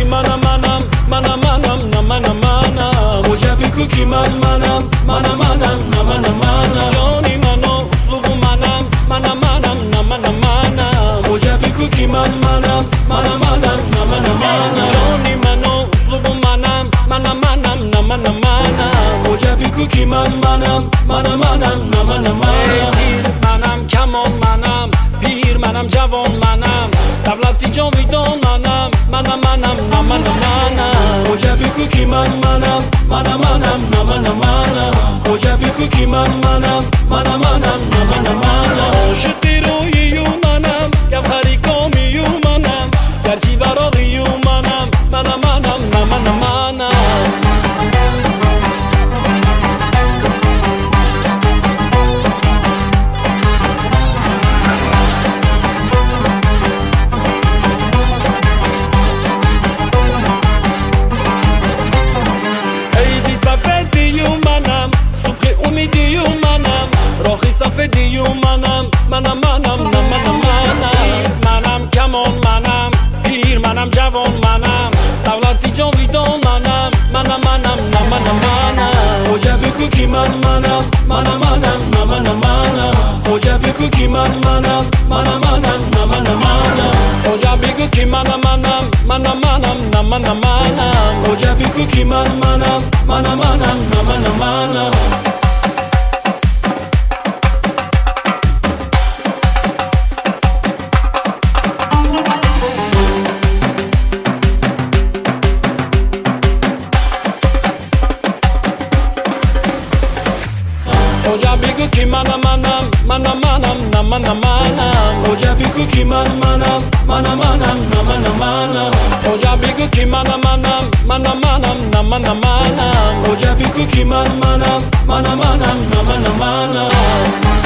منم نه منم وجبی کوکی منم نه جانی منو اسلوب منم نه منم وجبی کوکی منم نه جانی منو اسلوب منم نه منم وجبی کوکی منم نه منم کمان منم پیر منم جوان منم دولتی جاویدان منم نه منم وجبی کوکی منم نه منم وجبی کوکی منم نه منم عاشقی رویی منم گوهری کامی منم گرچی براقی منم نه منم سفیدی منم منم کمان منم پیر منم جوان منم دولتی جاویدان منم نه منم وجبی کوکی منم نه منم وجبی کوکی منم نه وجبی کوکی منم نه منم وجبی کوکی منم نه وجبی کوکی منم وجبی کوکی منم وجبی کوکی منم وجبی کوکی منم